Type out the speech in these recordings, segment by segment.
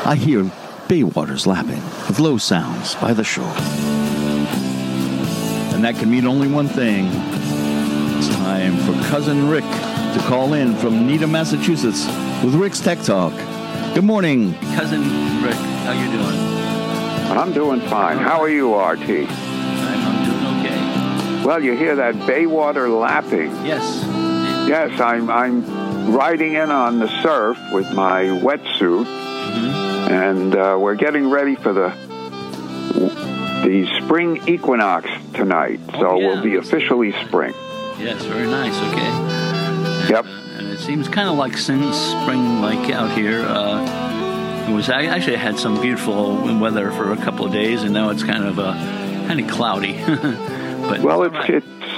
I hear bay waters lapping with low sounds by the shore. And that can mean only one thing. It's time for Cousin Rick to call in from Needham, Massachusetts with Rick's Tech Talk. Good morning, Cousin Rick. How you doing? I'm doing fine. How are you, RT? I'm doing okay. Well, you hear that bay water lapping. Yes. Yes, I'm riding in on the surf with my wetsuit, and we're getting ready for the spring equinox tonight. So we'll be officially spring. Yes, very nice. Okay. Yep. And it seems kind of like spring, like out here. I actually had some beautiful weather for a couple of days, and now it's kind of cloudy. But well, it's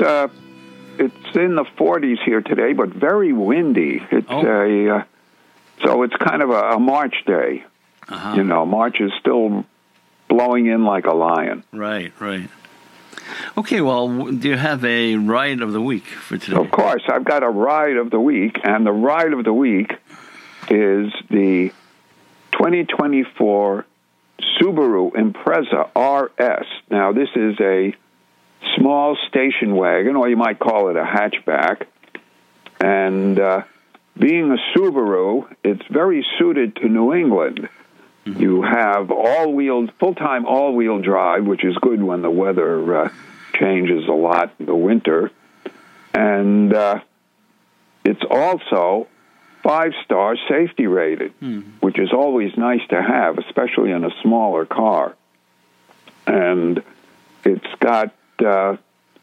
in the 40s here today, but very windy. So it's kind of a March day. Uh-huh. You know, March is still blowing in like a lion. Right. Okay, well, do you have a ride of the week for today? Of course, I've got a ride of the week, and the ride of the week is the 2024 Subaru Impreza RS. Now, this is a small station wagon, or you might call it a hatchback. And being a Subaru, it's very suited to New England. Mm-hmm. You have full-time all-wheel drive, which is good when the weather changes a lot in the winter. And it's also 5-star safety rated, which is always nice to have, especially in a smaller car. And it's got the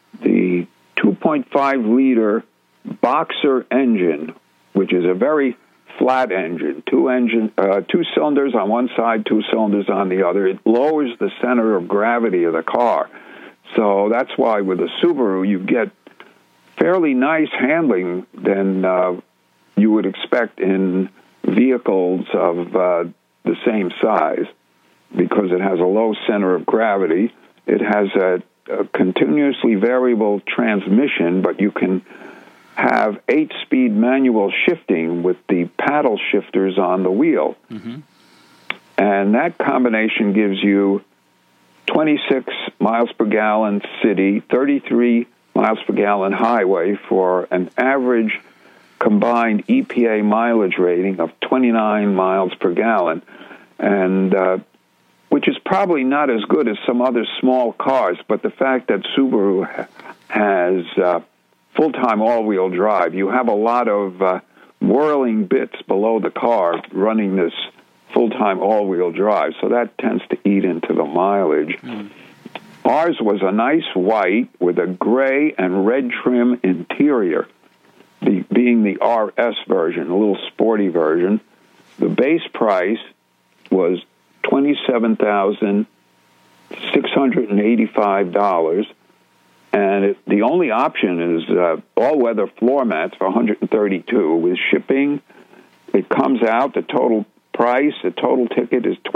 2.5-liter Boxer engine, which is a very flat engine, two cylinders on one side, 2 cylinders on the other. It lowers the center of gravity of the car. So that's why with a Subaru you get fairly nice handling than you would expect in vehicles of the same size, because it has a low center of gravity. It has a continuously variable transmission, but you can have 8-speed manual shifting with the paddle shifters on the wheel. Mm-hmm. And that combination gives you 26 miles per gallon city, 33 miles per gallon highway for an average combined EPA mileage rating of 29 miles per gallon, and which is probably not as good as some other small cars, but the fact that Subaru has full-time all-wheel drive, you have a lot of whirling bits below the car running this full-time all-wheel drive, so that tends to eat into the mileage. Ours was a nice white with a gray and red trim interior, being the RS version, a little sporty version. The base price was $27,685, and the only option is all-weather floor mats for $132. With shipping, it comes out, the total ticket is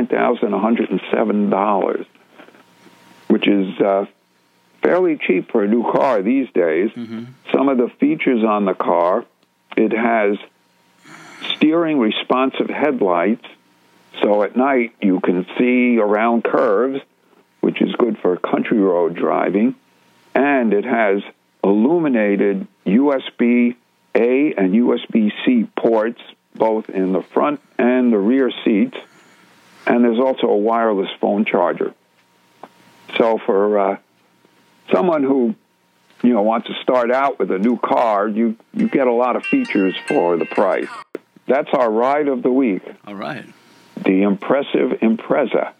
$29,107, which is fairly cheap for a new car these days. Mm-hmm. Some of the features on the car, it has steering responsive headlights, so at night you can see around curves, which is good for country road driving. And it has illuminated USB-A and USB-C ports, both in the front and the rear seats. And there's also a wireless phone charger. So for someone who wants to start out with a new car, you get a lot of features for the price. That's our ride of the week. All right. The impressive Impreza.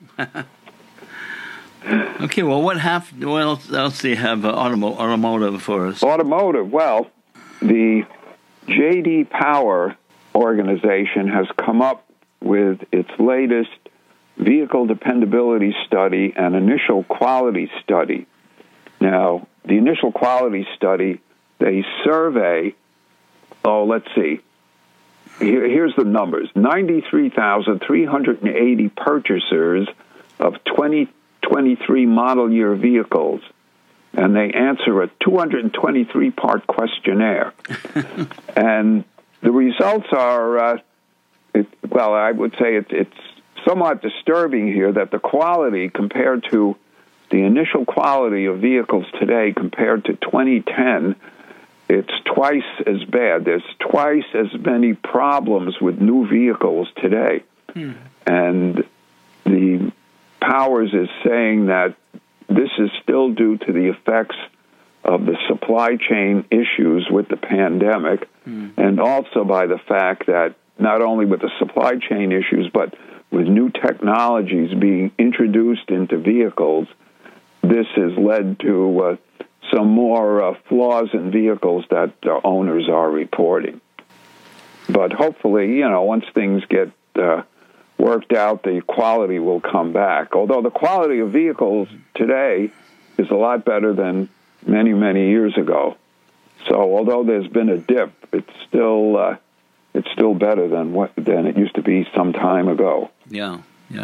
Okay, well, what else do you have automotive for us? Automotive, well, the J.D. Power organization has come up with its latest vehicle dependability study and initial quality study. Now, the initial quality study, they survey, let's see. Here's the numbers. 93,380 purchasers of 2023 model year vehicles, and they answer a 223-part questionnaire. And the results are, I would say it's somewhat disturbing here that the quality compared to the initial quality of vehicles today compared to 2010, it's twice as bad. There's twice as many problems with new vehicles today. And the Powers is saying that this is still due to the effects of the supply chain issues with the pandemic, and also by the fact that not only with the supply chain issues, but with new technologies being introduced into vehicles, this has led to some more flaws in vehicles that owners are reporting. But hopefully, once things get worked out, the quality will come back. Although the quality of vehicles today is a lot better than many, many years ago. So although there's been a dip, it's still better than it used to be some time ago. Yeah.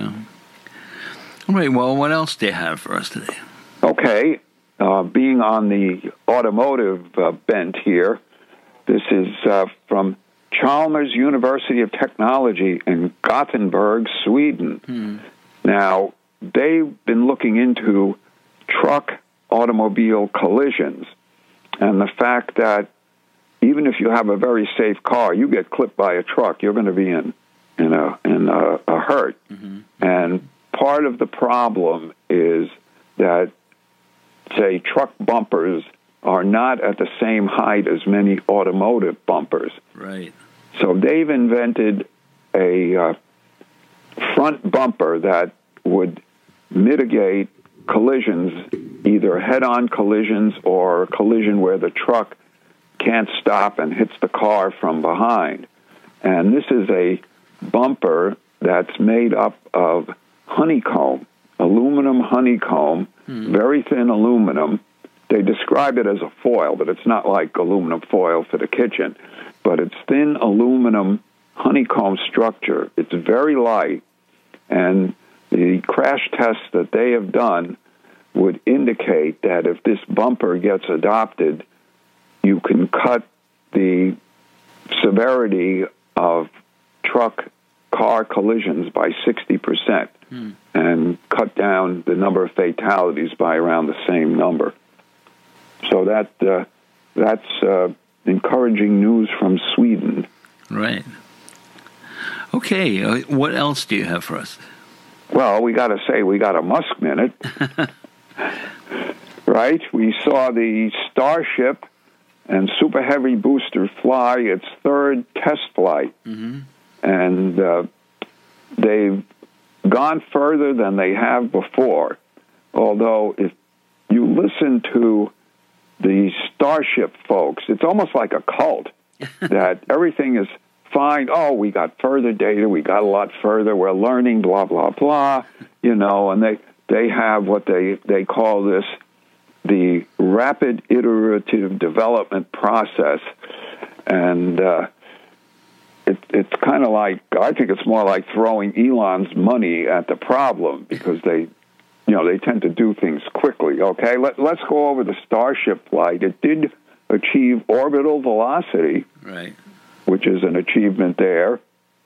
All right, well, what else do you have for us today? Okay, being on the automotive bent here, this is from Chalmers University of Technology in Gothenburg, Sweden. Now, they've been looking into truck-automobile collisions and the fact that even if you have a very safe car, you get clipped by a truck, you're going to be in a hurt. And part of the problem is that, say, truck bumpers are not at the same height as many automotive bumpers. Right. So they've invented a front bumper that would mitigate collisions, either head-on collisions or a collision where the truck can't stop and hits the car from behind. And this is a bumper that's made up of honeycomb, aluminum honeycomb, very thin aluminum. They describe it as a foil, but it's not like aluminum foil for the kitchen. But it's thin aluminum honeycomb structure. It's very light, and the crash tests that they have done would indicate that if this bumper gets adopted, you can cut the severity of truck-car collisions by 60% and cut down the number of fatalities by around the same number. So that's encouraging news from Sweden. Right. Okay, what else do you have for us? Well, we got to say we got a Musk minute. Right? We saw the Starship and Super Heavy booster fly its third test flight. And they've gone further than they have before. Although if you listen to the Starship folks, it's almost like a cult that everything is fine. Oh, we got further data. We got a lot further. We're learning, blah, blah, blah, and they have what they call this the rapid iterative development process. And it's kind of like, I think it's more like throwing Elon's money at the problem because they tend to do things quickly. Okay, let's go over the Starship flight. It did achieve orbital velocity, right, which is an achievement there.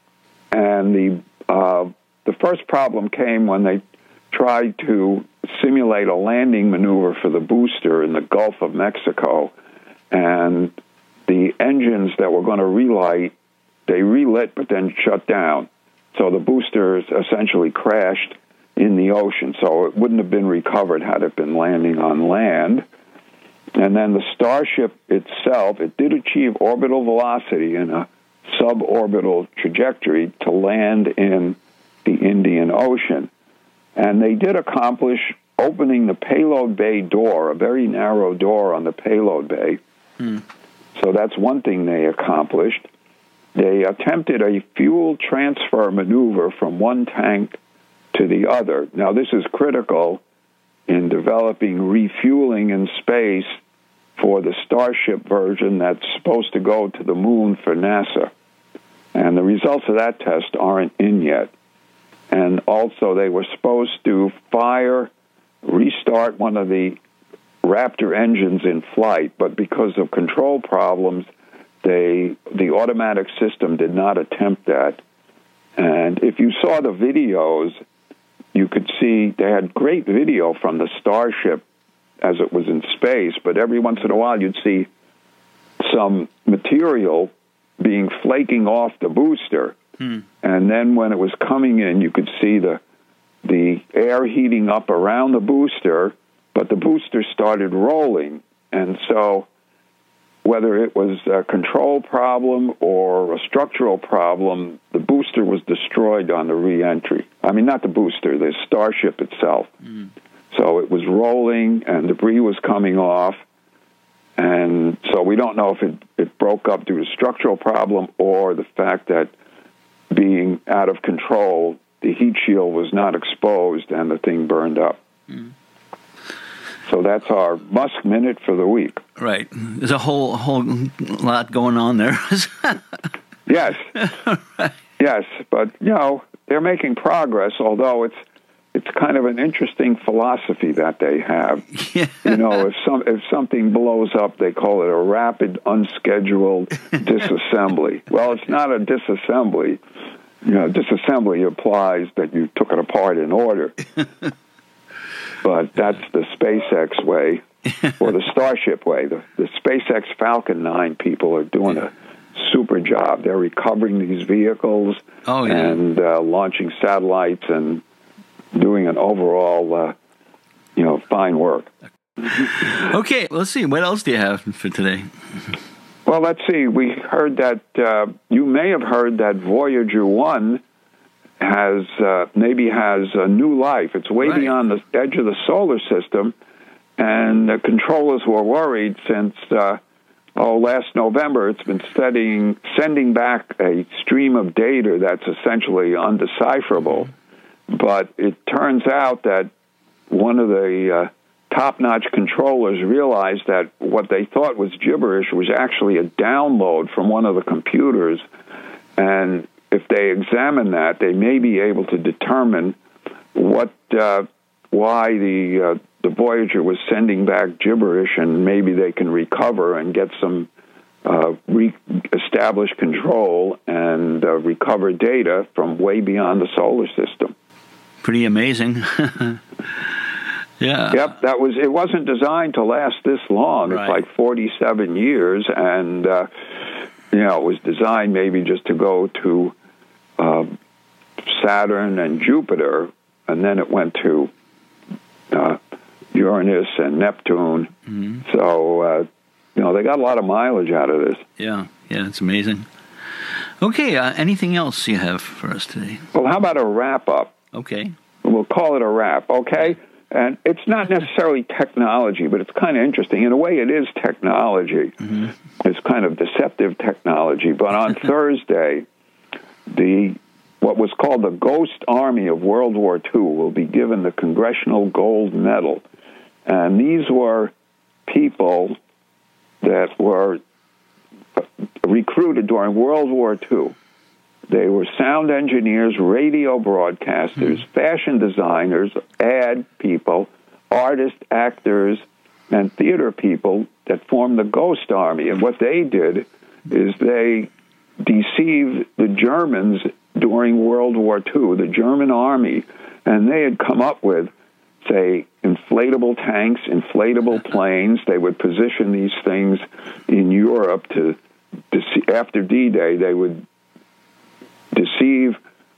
And the first problem came when they tried to simulate a landing maneuver for the booster in the Gulf of Mexico, and the engines that were going to relight, they relit but then shut down. So the booster essentially crashed in the ocean, so it wouldn't have been recovered had it been landing on land. And then the Starship itself, it did achieve orbital velocity in a suborbital trajectory to land in the Indian Ocean. And they did accomplish opening the payload bay door, a very narrow door on the payload bay. So that's one thing they accomplished. They attempted a fuel transfer maneuver from one tank to the other. Now, this is critical in developing refueling in space for the Starship version that's supposed to go to the moon for NASA. And the results of that test aren't in yet. And also, they were supposed to restart one of the Raptor engines in flight, but because of control problems, the automatic system did not attempt that. And if you saw the videos, you could see they had great video from the Starship as it was in space, but every once in a while you'd see some material flaking off the booster. And then when it was coming in, you could see the air heating up around the booster, but the booster started rolling. And so whether it was a control problem or a structural problem, the booster was destroyed on the re-entry. I mean, not the booster, the Starship itself. So it was rolling and debris was coming off. And so we don't know if it broke up due to structural problem or the fact that being out of control, the heat shield was not exposed and the thing burned up. So that's our Musk Minute for the week. Right. There's a whole lot going on there. Yes. Right. Yes, but, they're making progress, although it's kind of an interesting philosophy that they have. Yeah. If something blows up, they call it a rapid, unscheduled disassembly. Well, it's not a disassembly. Disassembly implies that you took it apart in order. But that's the SpaceX way, or the Starship way. The SpaceX Falcon 9 people are doing a super job. They're recovering these vehicles and launching satellites and doing an overall, fine work. Okay, let's see. What else do you have for today? Well, let's see. We heard that, you may have heard that Voyager 1 has a new life. It's way beyond the edge of the solar system, and the controllers were worried since, last November. It's been sending back a stream of data that's essentially undecipherable. But it turns out that one of the top-notch controllers realized that what they thought was gibberish was actually a download from one of the computers. And if they examine that, they may be able to determine why the Voyager was sending back gibberish, and maybe they can recover and get some re-establish control and recover data from way beyond the solar system. Pretty amazing. Yeah. Yep, it wasn't designed to last this long. Right. It's like 47 years, and it was designed maybe just to go to Saturn and Jupiter, and then it went to Uranus and Neptune. Mm-hmm. So they got a lot of mileage out of this. Yeah, it's amazing. Okay, anything else you have for us today? Well, how about a wrap-up? Okay. We'll call it a wrap, okay? And it's not necessarily technology, but it's kind of interesting. In a way, it is technology. Mm-hmm. It's kind of deceptive technology. But on Thursday, what was called the Ghost Army of World War II will be given the Congressional Gold Medal. And these were people that were recruited during World War II. They were sound engineers, radio broadcasters, fashion designers, ad people, artists, actors, and theater people that formed the Ghost Army. And what they did is they deceived the Germans during World War II, the German army, and they had come up with, say, inflatable tanks, inflatable planes. They would position these things in Europe to after D-Day, they would deceive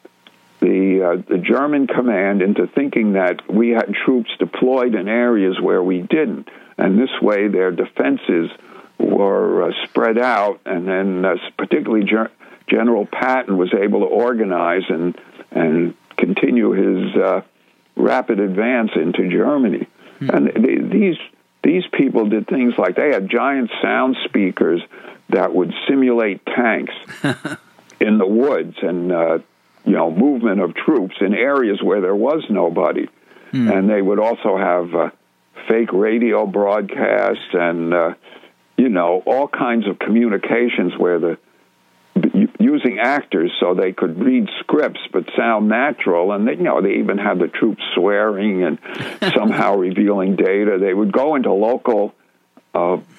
the German command into thinking that we had troops deployed in areas where we didn't. And this way their defenses were spread out, and then particularly General Patton was able to organize and continue his rapid advance into Germany. And these people did things like they had giant sound speakers that would simulate tanks in the woods and movement of troops in areas where there was nobody. And they would also have fake radio broadcasts and all kinds of communications where using actors so they could read scripts but sound natural. And they even had the troops swearing and somehow revealing data. They would go into local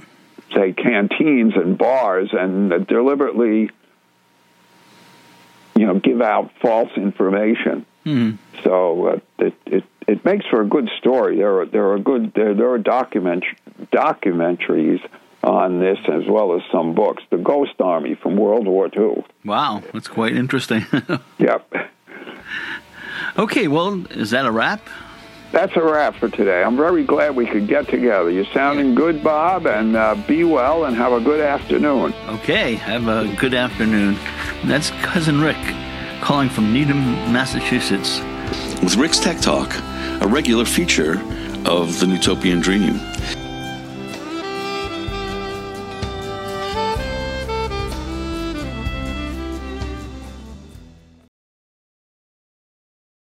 say canteens and bars and deliberately give out false information. Mm-hmm. So it makes for a good story. There are documentaries on this, as well as some books. The Ghost Army from World War II. Wow, that's quite interesting. Yep. Okay, well, is that a wrap? That's a wrap for today. I'm very glad we could get together. You're sounding good, Bob, and be well and have a good afternoon. Okay, have a good afternoon. That's Cousin Rick calling from Needham, Massachusetts. With Rick's Tech Talk, a regular feature of the Newtopian Dream.